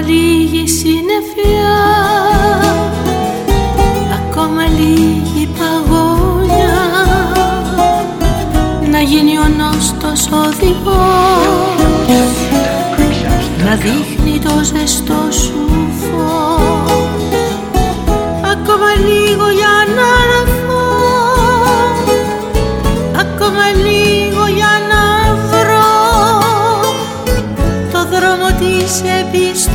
λίγη συννεφιά, ακόμα λίγη παγωνιά, να γίνει ο νόστος οδηγός, να δείχνει το ζεστό σου φως. Ακόμα λίγο για να έρθω, ακόμα λίγο για να βρω το δρόμο της επιστροφής.